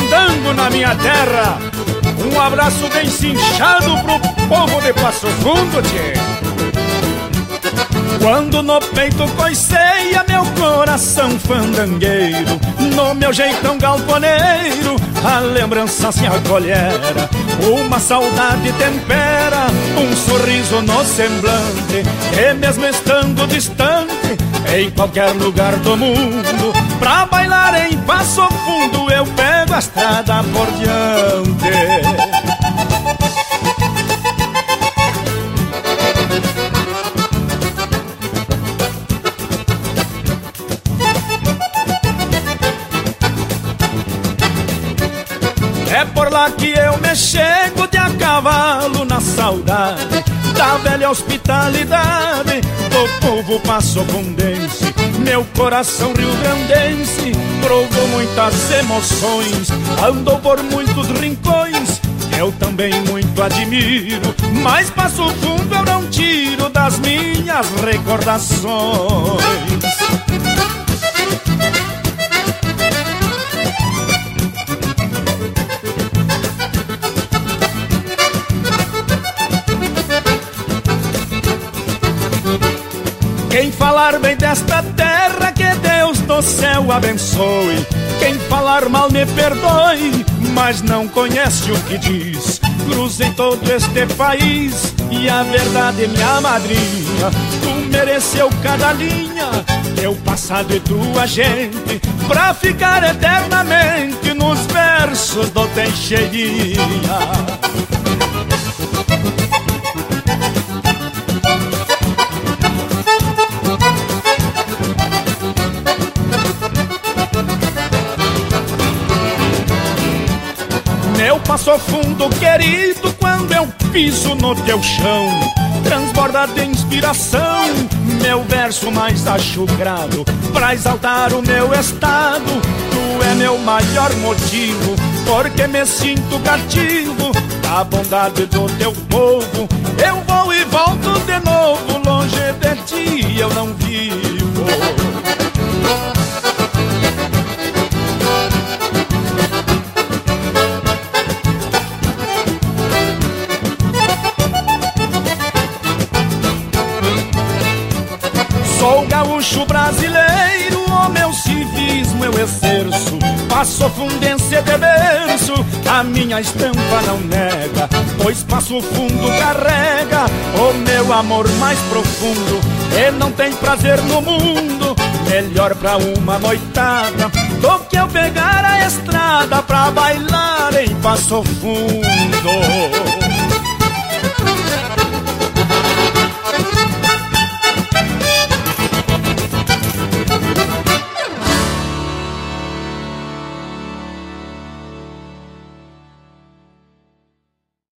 fandango na minha terra. Um abraço bem cinchado pro povo de Passo Fundo, tchê. Quando no peito coiceia meu coração fandangueiro, no meu jeitão galponeiro a lembrança se acolhera. Uma saudade tempera um sorriso no semblante, e mesmo estando distante em qualquer lugar do mundo, pra bailar em Passo Fundo eu pego a estrada por diante. É por lá que eu me chego de a cavalo na saudade da velha hospitalidade do povo passofundense. Meu coração rio-grandense provou muitas emoções, andou por muitos rincões que eu também muito admiro, mas Passo Fundo eu não tiro das minhas recordações. Quem falar bem desta terra, que Deus do céu abençoe. Quem falar mal me perdoe, mas não conhece o que diz. Cruzei todo este país e a verdade, minha madrinha, tu mereceu cada linha, teu passado e tua gente, pra ficar eternamente nos versos do Teixeirinha. Meu Passo Fundo querido, quando eu piso no teu chão, transborda de inspiração meu verso mais achugrado, pra exaltar o meu estado. Tu é meu maior motivo, porque me sinto cativo da bondade do teu povo. Eu vou e volto de novo, longe de ti eu não vivo. Sou gaúcho brasileiro, o meu civismo eu exerço, Passo Fundense de berço, a minha estampa não nega, pois Passo Fundo carrega o meu amor mais profundo, e não tem prazer no mundo melhor pra uma noitada do que eu pegar a estrada pra bailar em Passo Fundo.